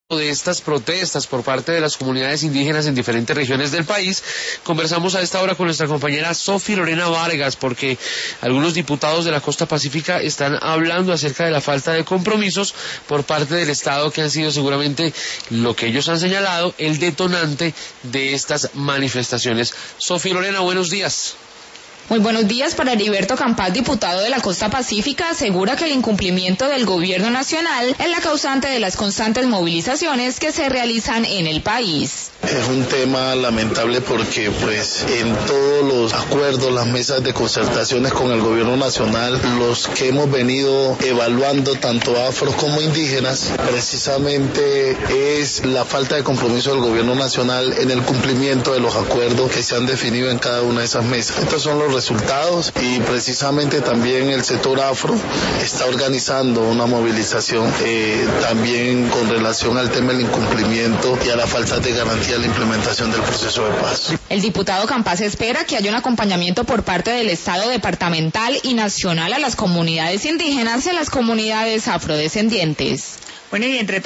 de estas protestas por parte de las comunidades indígenas en diferentes regiones del país. Conversamos a esta hora con nuestra compañera Sofi Lorena Vargas, porque algunos diputados de la Costa Pacífica están hablando acerca de la falta de compromisos por parte del Estado, que han sido seguramente lo que ellos han señalado, el detonante de estas manifestaciones. Sofi Lorena, buenos días. Muy buenos días. Para Heriberto Campas, diputado de la Costa Pacífica, asegura que el incumplimiento del gobierno nacional es la causante de las constantes movilizaciones que se realizan en el país. Es un tema lamentable porque en todos los acuerdos, las mesas de concertaciones con el gobierno nacional, los que hemos venido evaluando tanto afros como indígenas, precisamente es la falta de compromiso del gobierno nacional en el cumplimiento de los acuerdos que se han definido en cada una de esas mesas. Estos son los resultados, y precisamente también el sector afro está organizando una movilización también con relación al tema del incumplimiento y a la falta de garantía de la implementación del proceso de paz. El diputado Campas espera que haya un acompañamiento por parte del Estado departamental y nacional a las comunidades indígenas y a las comunidades afrodescendientes. Bueno, y entre